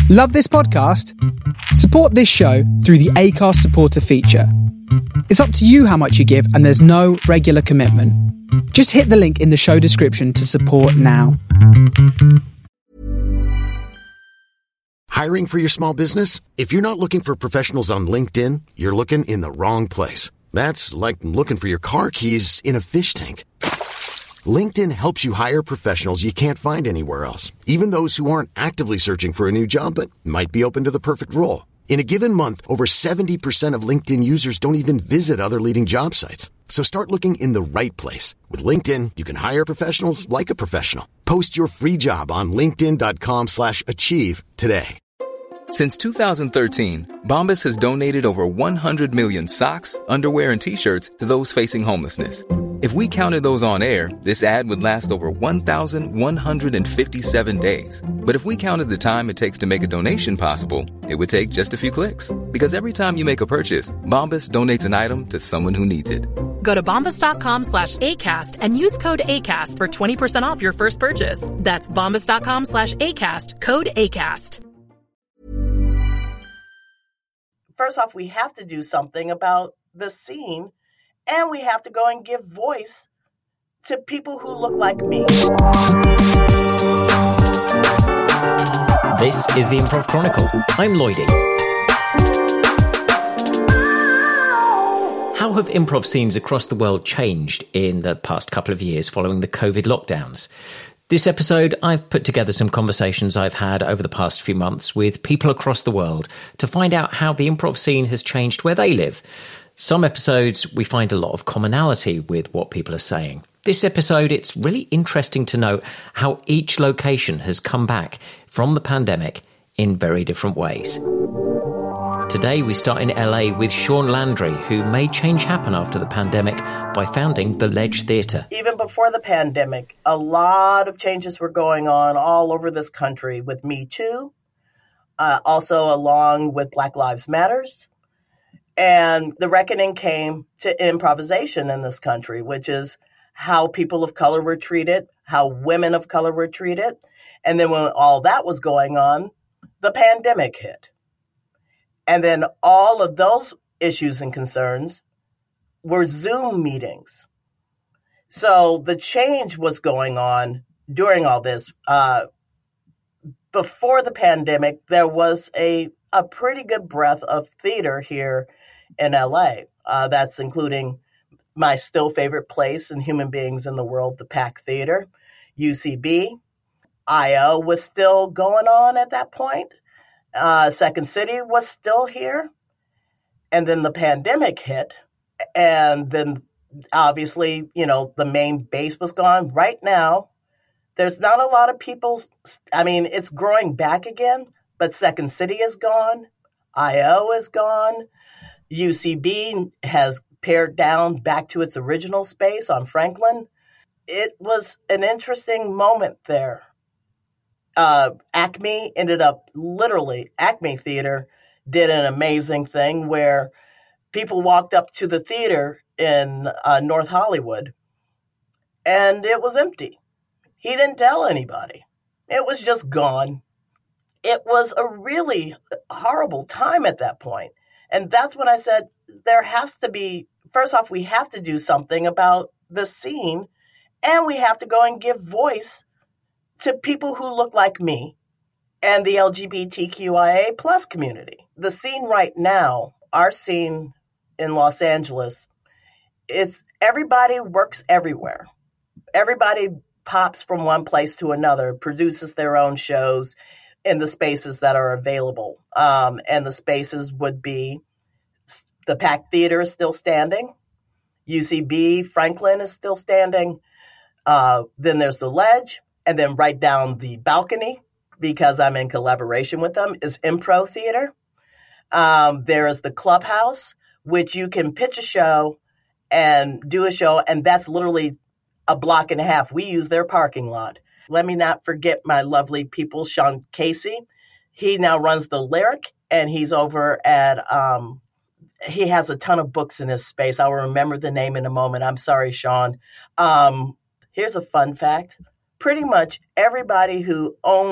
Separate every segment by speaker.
Speaker 1: Love this podcast? Support this show through the Acast supporter feature. It's up to you how much you give, and there's no regular commitment. Just hit the link in the show description to support now.
Speaker 2: Hiring for your small business? If you're not looking for professionals on LinkedIn, you're looking in the wrong place. That's like looking for your car keys in a fish tank. LinkedIn helps you hire professionals you can't find anywhere else, even those who aren't actively searching for a new job but might be open to the perfect role. In a given month, over 70% of LinkedIn users don't even visit other leading job sites. So start looking in the right place. With LinkedIn, you can hire professionals like a professional. Post your free job on linkedin.com/achieve today.
Speaker 3: Since 2013, Bombas has donated over 100 million socks, underwear, and T-shirts to those facing homelessness. If we counted those on air, this ad would last over 1,157 days. But if we counted the time it takes to make a donation possible, it would take just a few clicks. Because every time you make a purchase, Bombas donates an item to someone who needs it.
Speaker 4: Go to bombas.com/ACAST and use code ACAST for 20% off your first purchase. That's bombas.com/ACAST, code ACAST.
Speaker 5: First off, we have to do something about the scene, and we have to go and give voice to people who look like me.
Speaker 6: This is the Improv Chronicle. I'm Lloydie. How have improv scenes across the world changed in the past couple of years following the COVID lockdowns? This episode, I've put together some conversations I've had over the past few months with people across the world to find out how the improv scene has changed where they live. Some episodes, we find a lot of commonality with what people are saying. This episode, it's really interesting to note how each location has come back from the pandemic in very different ways. Today, we start in LA with Sean Landry, who made change happen after the pandemic by founding the Ledge Theatre.
Speaker 5: Even before the pandemic, a lot of changes were going on all over this country with Me Too, also along with Black Lives Matters. And the reckoning came to improvisation in this country, which is how people of color were treated, how women of color were treated. And then when all that was going on, the pandemic hit. And then all of those issues and concerns were Zoom meetings. So the change was going on during all this. Before the pandemic, there was a pretty good breadth of theater here in LA. That's including my still favorite place in human beings in the world, the Pack Theater, UCB. IO was still going on at that point. Second City was still here. And then the pandemic hit. And then obviously, the main base was gone. Right now, there's not a lot of people. I mean, it's growing back again, but Second City is gone. IO is gone. UCB has pared down back to its original space on Franklin. It was an interesting moment there. Acme Theater did an amazing thing where people walked up to the theater in North Hollywood and it was empty. He didn't tell anybody. It was just gone. It was a really horrible time at that point. And that's when I said, there has to be, first off, we have to do something about the scene, and we have to go and give voice to people who look like me and the LGBTQIA plus community. The scene right now, our scene in Los Angeles, it's everybody works everywhere. Everybody pops from one place to another, produces their own shows in the spaces that are available. And the spaces would be, the Pack Theater is still standing. UCB Franklin is still standing. Then there's the Ledge. And then right down the balcony, because I'm in collaboration with them, is Impro Theater. There is the Clubhouse, which you can pitch a show and do a show, and that's literally a block and a half. We use their parking lot. Let me not forget my lovely people, Sean Casey. He now runs the Lyric, and he's over at, he has a ton of books in his space. I will remember the name in a moment. I'm sorry, Sean. Here's a fun fact. Pretty much everybody who owns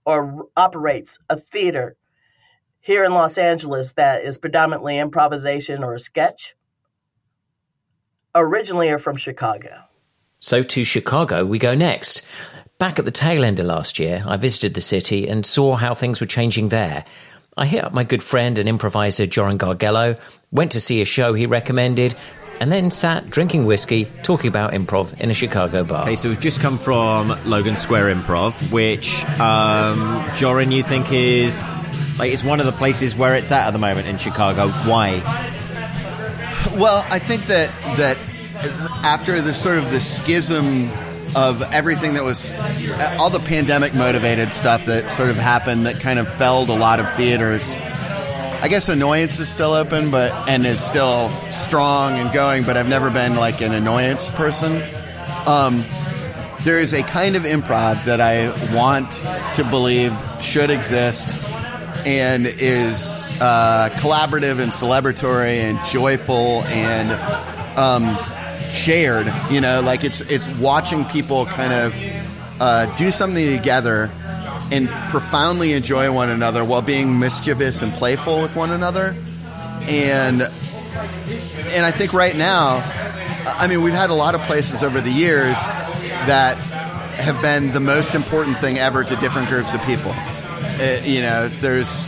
Speaker 5: or operates a theater here in Los Angeles that is predominantly improvisation or sketch, originally are from Chicago.
Speaker 6: So to Chicago we go next. Back at the tail end of last year, I visited the city and saw how things were changing there. I hit up my good friend and improviser Joran Gargello, went to see a show he recommended, and then sat drinking whiskey, talking about improv in a Chicago bar.
Speaker 7: Okay, so we've just come from Logan Square Improv, which, Joran, you think is, like, it's one of the places where it's at the moment in Chicago. Why?
Speaker 8: Well, I think that after the sort of the schism of everything that was, all the pandemic-motivated stuff that sort of happened that kind of felled a lot of theaters, I guess Annoyance is still open, and is still strong and going, but I've never been like an Annoyance person. There is a kind of improv that I want to believe should exist and is collaborative and celebratory and joyful and shared. You know, like it's watching people kind of do something together and profoundly enjoy one another while being mischievous and playful with one another. And I think right now, I mean, we've had a lot of places over the years that have been the most important thing ever to different groups of people. You know, there's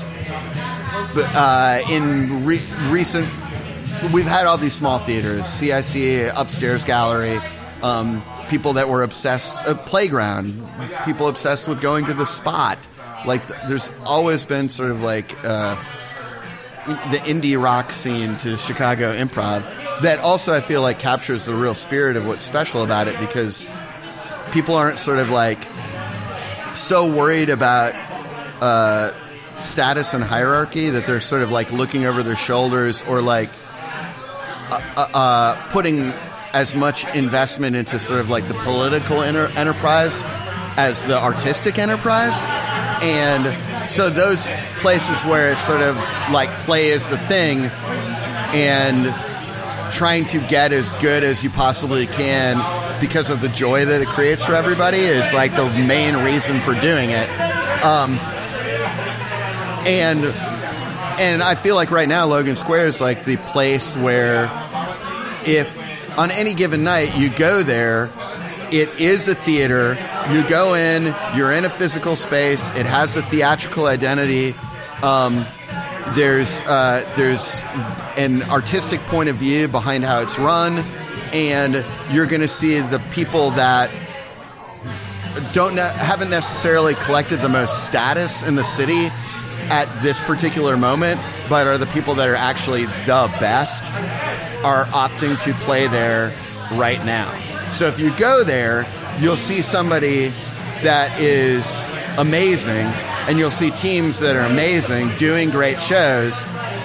Speaker 8: recent, we've had all these small theaters, CIC, Upstairs Gallery, people that were obsessed, Playground, people obsessed with going to the Spot. Like, there's always been sort of like the indie rock scene to Chicago improv that also I feel like captures the real spirit of what's special about it, because people aren't sort of like so worried about status and hierarchy that they're sort of like looking over their shoulders or like putting as much investment into sort of like the political enterprise as the artistic enterprise. And so those places where it's sort of like play is the thing and trying to get as good as you possibly can because of the joy that it creates for everybody is like the main reason for doing it. And I feel like right now Logan Square is like the place where if on any given night you go there, it is a theater. You go in, you're in a physical space. It has a theatrical identity. There's an artistic point of view behind how it's run, and you're going to see the people that haven't necessarily collected the most status in the city at this particular moment, but are the people that are actually the best, are opting to play there right now. So if you go there, you'll see somebody that is amazing, and you'll see teams that are amazing doing great shows.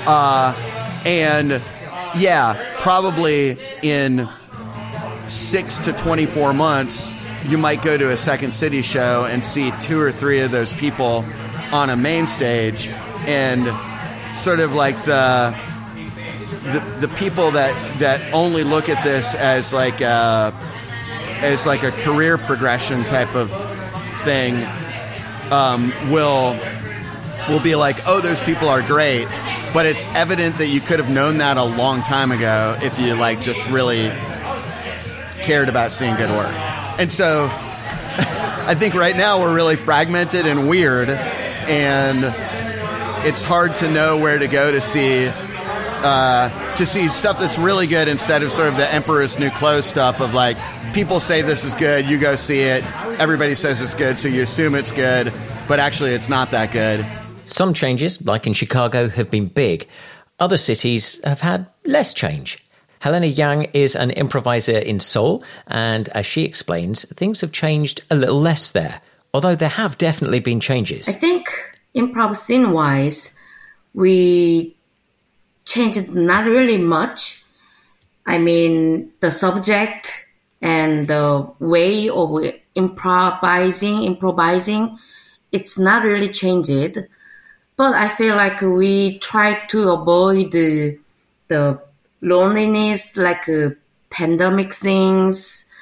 Speaker 8: And yeah, probably in 6 to 24 months, you might go to a Second City show and see 2 or 3 of those people on a main stage, and sort of like the people that only look at this as like a career progression type of thing will be like, oh, those people are great, but it's evident that you could have known that a long time ago if you like just really cared about seeing good work. And so I think right now we're really fragmented and weird, and it's hard to know where to go to see stuff that's really good instead of sort of the Emperor's New Clothes stuff of like, people say this is good, you go see it, everybody says it's good, so you assume it's good, but actually it's not that good.
Speaker 6: Some changes, like in Chicago, have been big. Other cities have had less change. Helena Yang is an improviser in Seoul, and as she explains, things have changed a little less there, although there have definitely been changes.
Speaker 9: I think improv scene-wise, we changed not really much. I mean, the subject and the way of improvising, it's not really changed. But I feel like we try to avoid the loneliness, like pandemic things.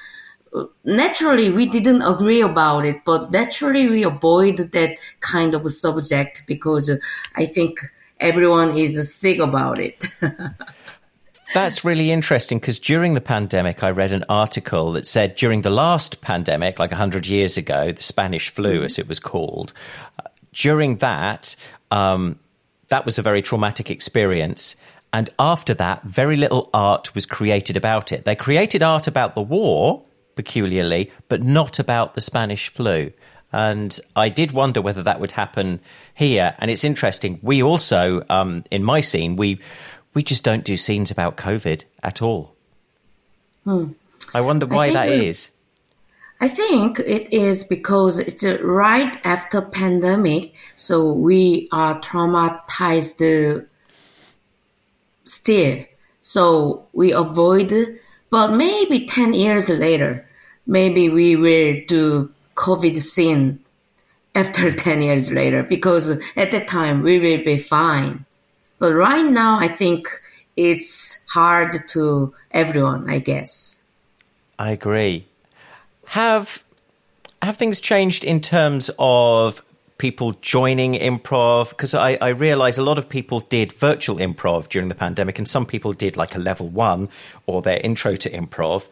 Speaker 9: naturally we didn't agree about it, but naturally we avoid that kind of subject because I think everyone is sick about it.
Speaker 6: That's really interesting because during the pandemic, I read an article that said during the last pandemic, like 100 years ago, the Spanish flu, as it was called, during that, that was a very traumatic experience. And after that, very little art was created about it. They created art about the war, peculiarly, but not about the Spanish flu. And I did wonder whether that would happen here. And it's interesting. We also, in my scene, we just don't do scenes about COVID at all. I wonder why that is.
Speaker 9: I think it is because it's right after pandemic, so we are traumatized still. So we avoid, but maybe 10 years later, maybe we will do COVID scene after 10 years later, because at that time we will be fine. But right now, I think it's hard to everyone, I guess.
Speaker 6: I agree. Have things changed in terms of people joining improv? Because I realize a lot of people did virtual improv during the pandemic, and some people did like a level 1 or their intro to improv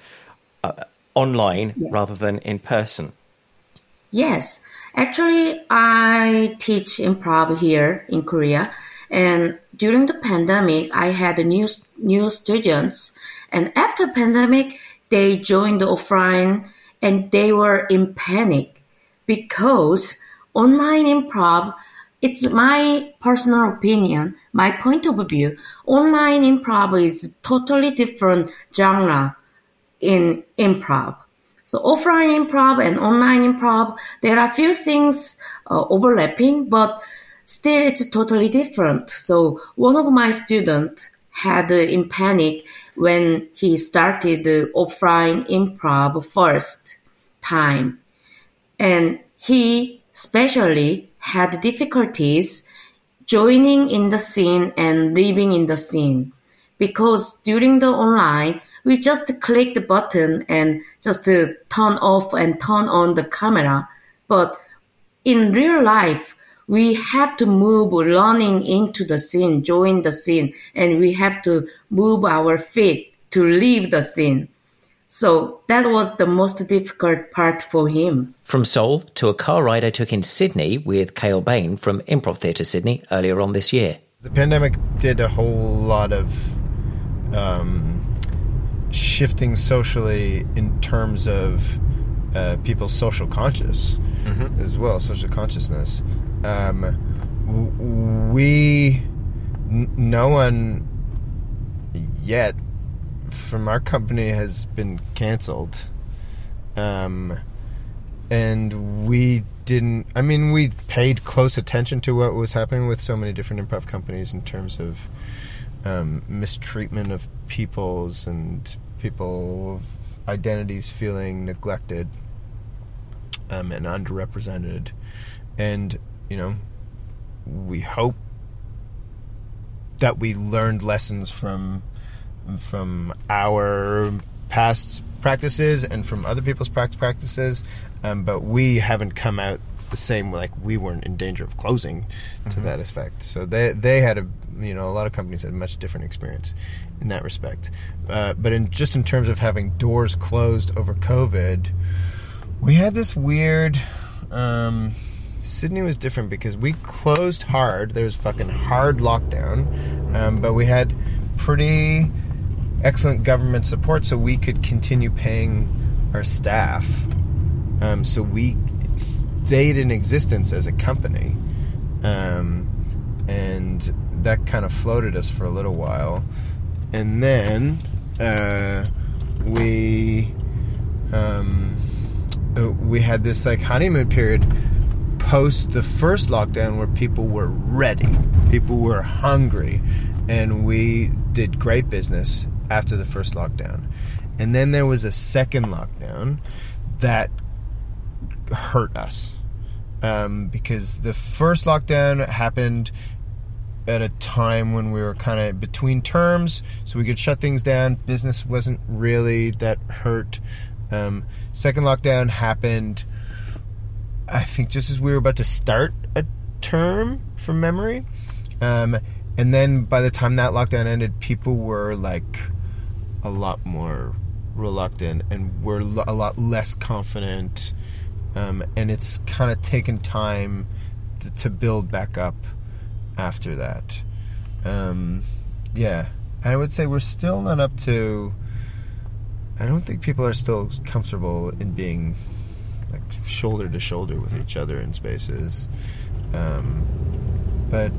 Speaker 6: online rather than in person.
Speaker 9: Yes. Actually, I teach improv here in Korea. And during the pandemic, I had new students. And after pandemic, they joined the offline and they were in panic because online improv, it's my personal opinion, my point of view. Online improv is totally different genre in improv. So offline improv and online improv, there are few things overlapping, but still it's totally different. So one of my students had in panic when he started the offline improv first time. And he especially had difficulties joining in the scene and living in the scene. Because during the online, we just click the button and just turn off and turn on the camera. But in real life, we have to move running into the scene, join the scene, and we have to move our feet to leave the scene. So that was the most difficult part for him.
Speaker 6: From Seoul to a car ride I took in Sydney with Cale Bain from Improv Theatre Sydney earlier on this year.
Speaker 10: The pandemic did a whole lot of shifting socially in terms of people's social conscious as well, social consciousness. No one yet from our company has been canceled. And we didn't, we paid close attention to what was happening with so many different improv companies in terms of mistreatment of people's and people's identities feeling neglected and underrepresented. And, we hope that we learned lessons from our past practices and from other people's practices, but we haven't come out the same, like we weren't in danger of closing to that effect. So they had a lot of companies had a much different experience in that respect. But in terms of having doors closed over COVID, we had this weird. Sydney was different because we closed hard. There was fucking hard lockdown, but we had pretty excellent government support, so we could continue paying our staff. So we stayed in existence as a company, and that kind of floated us for a little while. And then we had this like honeymoon period post the first lockdown where people were ready, people were hungry, and we did great business after the first lockdown. And then there was a second lockdown that hurt us, because the first lockdown happened at a time when we were kind of between terms, so we could shut things down. Business wasn't really that hurt. Second lockdown happened, I think, just as we were about to start a term, from memory. And then by the time that lockdown ended, people were like a lot more reluctant and were a lot less confident. And it's kind of taken time to build back up after that. I would say we're still not up to... I don't think people are still comfortable in being like shoulder to shoulder with each other in spaces. But,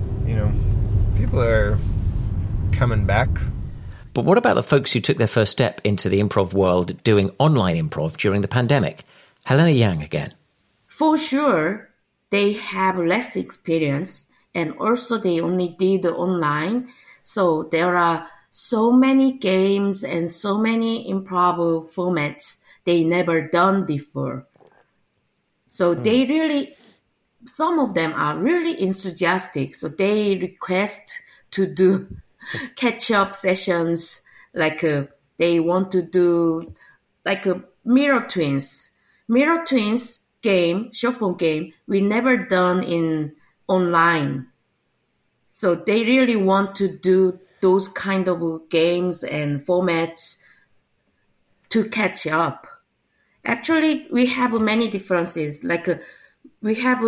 Speaker 10: people are coming back.
Speaker 6: But what about the folks who took their first step into the improv world doing online improv during the pandemic? Helena Yang again.
Speaker 9: For sure, they have less experience, and also they only did online. So there are so many games and so many improv formats they never done before. So they really, some of them are really enthusiastic. So they request to do catch-up sessions, like they want to do like a Mirror Twins. Mirror Twins game, short form game, we never done in online. So they really want to do those kind of games and formats to catch up. Actually, we have many differences. Like we have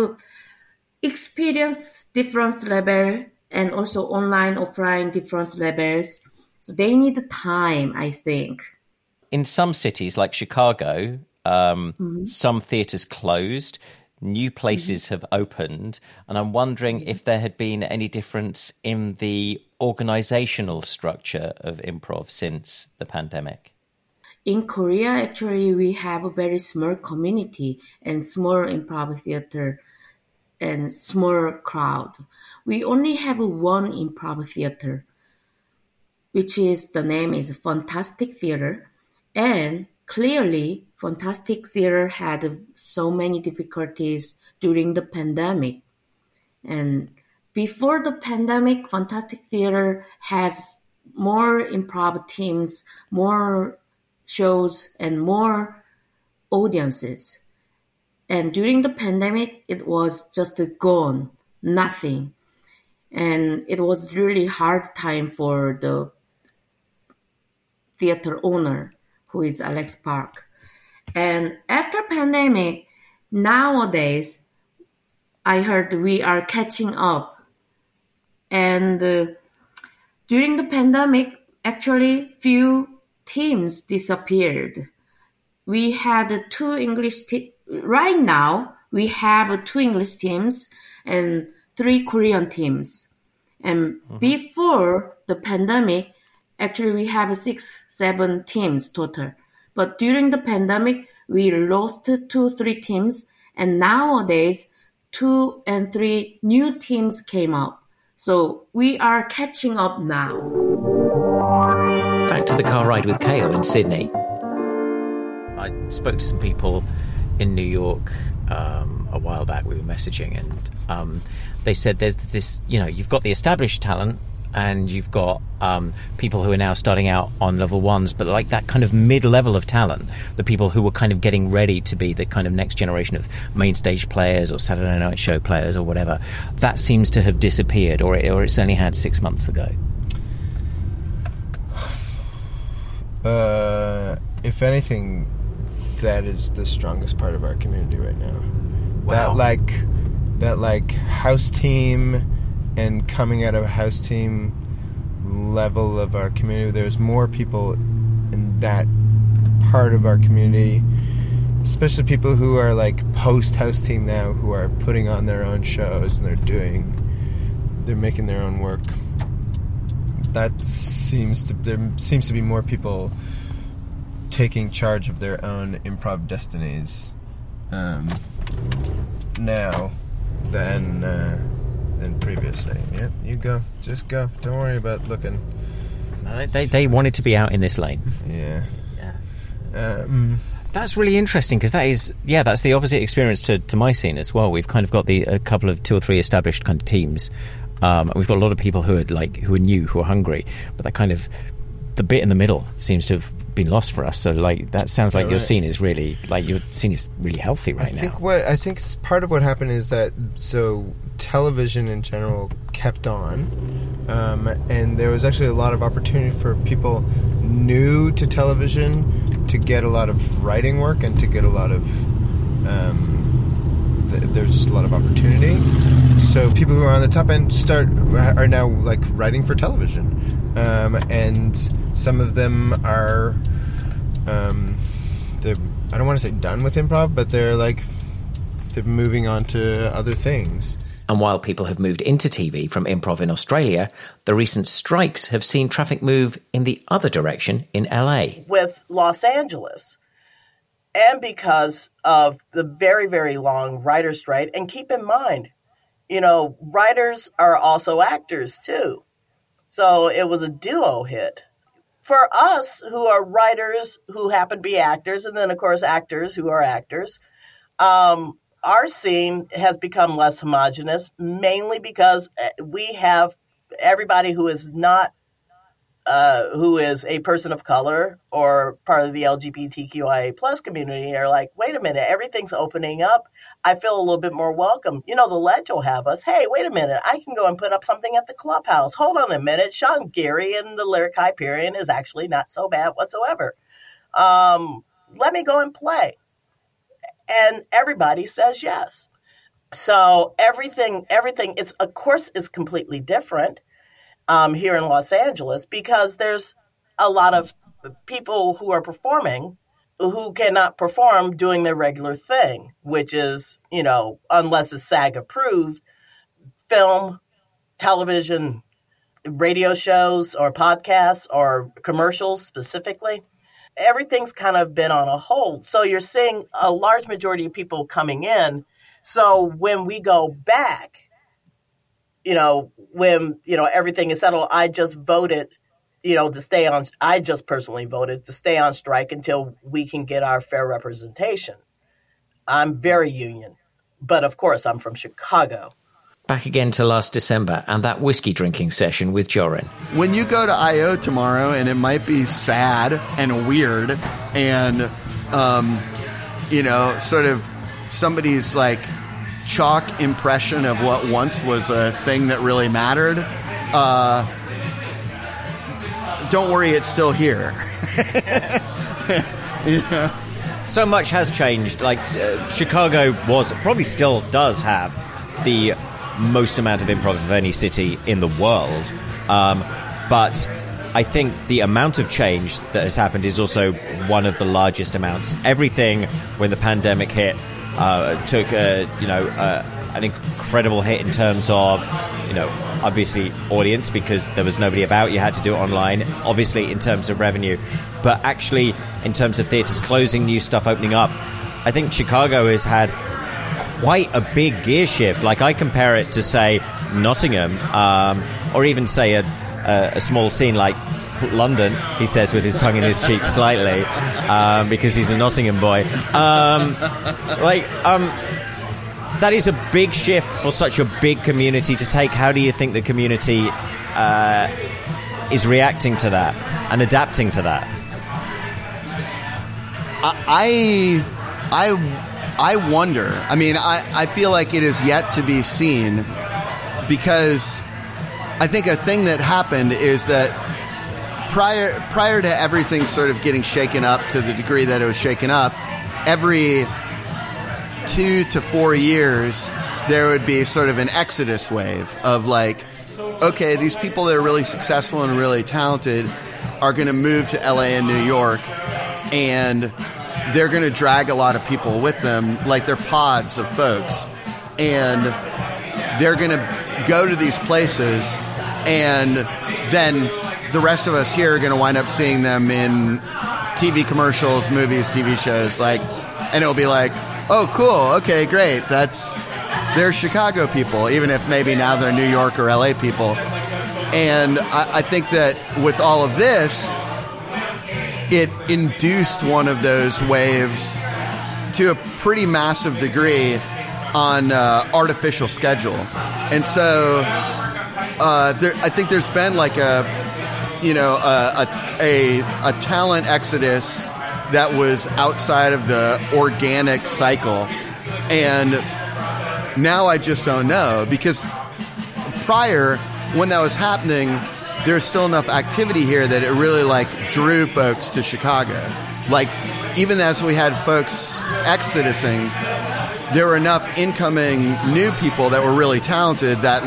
Speaker 9: experience difference level and also online, offline difference levels. So they need time, I think.
Speaker 6: In some cities like Chicago, some theatres closed. New places have opened, and I'm wondering if there had been any difference in the organizational structure of improv since the pandemic.
Speaker 9: In Korea, actually, we have a very small community and small improv theater and small crowd. We only have one improv theater, which is, the name is Fantastic Theater, and clearly, Fantastic Theater had so many difficulties during the pandemic. And before the pandemic, Fantastic Theater has more improv teams, more shows, and more audiences. And during the pandemic, it was just gone, nothing. And it was really hard time for the theater owner, who is Alex Park. And after pandemic, nowadays, I heard we are catching up. And during the pandemic, actually, few teams disappeared. We had two English teams. Right now, we have two English teams and 3 Korean teams. And before the pandemic, actually, we have 6-7 teams total. But during the pandemic, we lost 2-3 teams. And nowadays, 2 and 3 new teams came up. So we are catching up now.
Speaker 6: Back to the car ride with Kale in Sydney. I spoke to some people in New York a while back. We were messaging, and they said there's this, you've got the established talent, and you've got people who are now starting out on level ones, but like that kind of mid-level of talent, the people who were kind of getting ready to be the kind of next generation of main stage players or Saturday Night Show players or whatever, that seems to have disappeared, or it's only had 6 months ago.
Speaker 10: If anything, that is the strongest part of our community right now.
Speaker 6: Wow.
Speaker 10: That house team and coming out of a house team level of our community, there's more people in that part of our community, especially people who are like post-house team now, who are putting on their own shows and they're making their own work. There seems to be more people taking charge of their own improv destinies now than previously. Yeah, you go. Just go. Don't worry about looking.
Speaker 6: No, they wanted to be out in this lane.
Speaker 10: Yeah.
Speaker 6: That's really interesting, because that's the opposite experience to my scene as well. We've kind of got a couple of 2 or 3 established kind of teams. And we've got a lot of people who are new, who are hungry, but they're kind of
Speaker 7: the bit in the middle seems to have been lost for us. So like that sounds like your scene is really healthy right now.
Speaker 10: I think part of what happened is that television in general kept on, and there was actually a lot of opportunity for people new to television to get a lot of writing work and to get a lot of there's just a lot of opportunity. So people who are on the top end are now like writing for television, and some of them are I don't want to say done with improv, but they're moving on to other things.
Speaker 6: And while people have moved into TV from improv in Australia, the recent strikes have seen traffic move in the other direction in LA.
Speaker 5: With Los Angeles, and because of the very, very long writer's strike, and keep in mind, writers are also actors too. So it was a duo hit. For us who are writers who happen to be actors, and then of course actors who are actors, our scene has become less homogenous, mainly because we have everybody who is not, who is a person of color or part of the LGBTQIA plus community are like, wait a minute, everything's opening up. I feel a little bit more welcome. The Ledge will have us. Hey, wait a minute, I can go and put up something at the Clubhouse. Hold on a minute. Sean Geary and the Lyric Hyperion is actually not so bad whatsoever. Let me go and play. And everybody says yes. So everything is, of course, is completely different here in Los Angeles because there's a lot of people who are performing who cannot perform doing their regular thing, which is, unless it's SAG approved, film, television, radio shows or podcasts or commercials specifically. Everything's kind of been on a hold. So you're seeing a large majority of people coming in. So when we go back, when, everything is settled, I just voted, to stay on, I just personally voted to stay on strike until we can get our fair representation. I'm very union, but of course I'm from Chicago.
Speaker 6: Back again to last December and that whiskey drinking session with Jorin.
Speaker 8: When you go to I.O. tomorrow, and it might be sad and weird and, sort of somebody's like chalk impression of what once was a thing that really mattered, don't worry, it's still here.
Speaker 7: So much has changed. Chicago probably still does have the most amount of improv of any city in the world. But I think the amount of change that has happened is also one of the largest amounts. Everything, when the pandemic hit, took an incredible hit in terms of, obviously audience, because there was nobody about. You had to do it online. Obviously, in terms of revenue. But actually, in terms of theatres closing, new stuff opening up, I think Chicago has had quite a big gear shift. I compare it to, say, Nottingham, or even, say, a small scene like London, he says with his tongue in his cheek slightly, because he's a Nottingham boy. That is a big shift for such a big community to take. How do you think the community is reacting to that and adapting to that?
Speaker 8: I wonder. I mean, I feel like it is yet to be seen, because I think a thing that happened is that prior to everything sort of getting shaken up to the degree that it was shaken up, every 2 to 4 years there would be sort of an exodus wave of okay, these people that are really successful and really talented are going to move to LA and New York, and they're going to drag a lot of people with them, they're pods of folks, and they're going to go to these places, and then the rest of us here are going to wind up seeing them in TV commercials, movies, TV shows, and it'll be oh, cool, okay, great, they're Chicago people, even if maybe now they're New York or LA people. And I think that with all of this, it induced one of those waves to a pretty massive degree on artificial schedule. And so I think there's been a talent exodus that was outside of the organic cycle. And now I just don't know, because prior, when that was happening, there was still enough activity here that it really drew folks to Chicago. Even as we had folks exodusing, there were enough incoming new people that were really talented that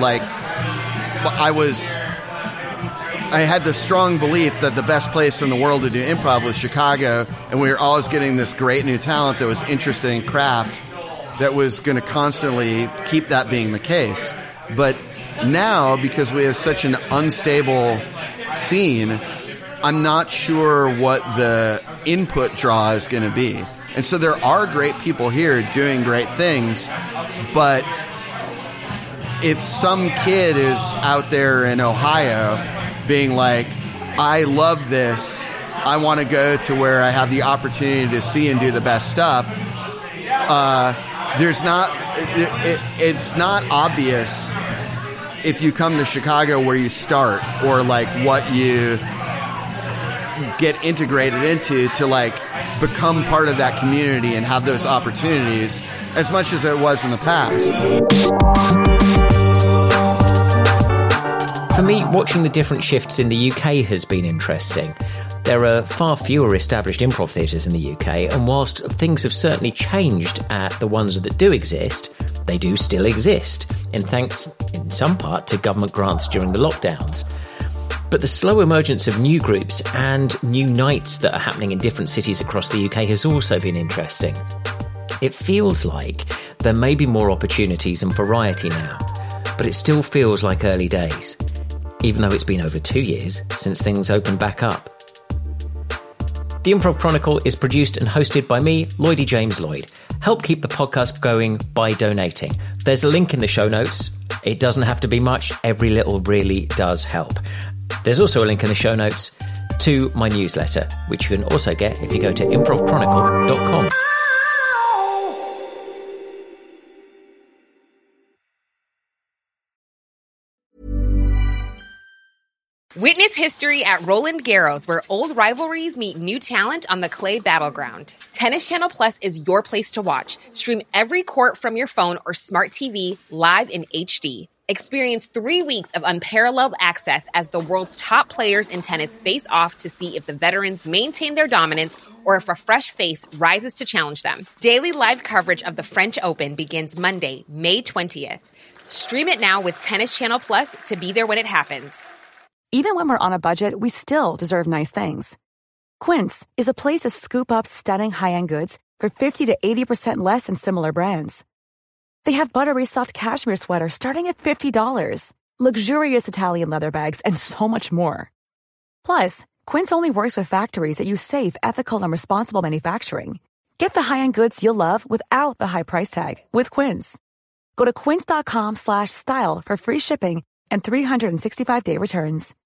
Speaker 8: I had the strong belief that the best place in the world to do improv was Chicago, and we were always getting this great new talent that was interested in craft that was going to constantly keep that being the case. But now, because we have such an unstable scene, I'm not sure what the input draw is going to be. And so there are great people here doing great things, but if some kid is out there in Ohio being like, I love this, I want to go to where I have the opportunity to see and do the best stuff, it's not obvious if you come to Chicago where you start, or what you get integrated into to become part of that community and have those opportunities as much as it was in the past.
Speaker 6: For me, watching the different shifts in the UK has been interesting. There are far fewer established improv theatres in the UK, and whilst things have certainly changed at the ones that do exist, they do still exist, and thanks, in some part, to government grants during the lockdowns. But the slow emergence of new groups and new nights that are happening in different cities across the UK has also been interesting. It feels like there may be more opportunities and variety now, but it still feels like early days, even though it's been over 2 years since things opened back up. The Improv Chronicle is produced and hosted by me, Lloydie James Lloyd. Help keep the podcast going by donating. There's a link in the show notes. It doesn't have to be much. Every little really does help. There's also a link in the show notes to my newsletter, which you can also get if you go to improvchronicle.com.
Speaker 11: Witness history at Roland Garros, where old rivalries meet new talent on the clay battleground. Tennis Channel Plus is your place to watch. Stream every court from your phone or smart TV live in HD. Experience 3 weeks of unparalleled access as the world's top players in tennis face off to see if the veterans maintain their dominance or if a fresh face rises to challenge them. Daily live coverage of the French Open begins Monday, May 20th. Stream it now with Tennis Channel Plus to be there when it happens.
Speaker 12: Even when we're on a budget, we still deserve nice things. Quince is a place to scoop up stunning high-end goods for 50 to 80% less than similar brands. They have buttery soft cashmere sweaters starting at $50, luxurious Italian leather bags, and so much more. Plus, Quince only works with factories that use safe, ethical, and responsible manufacturing. Get the high-end goods you'll love without the high price tag with Quince. Go to quince.com/style for free shipping and 365-day returns.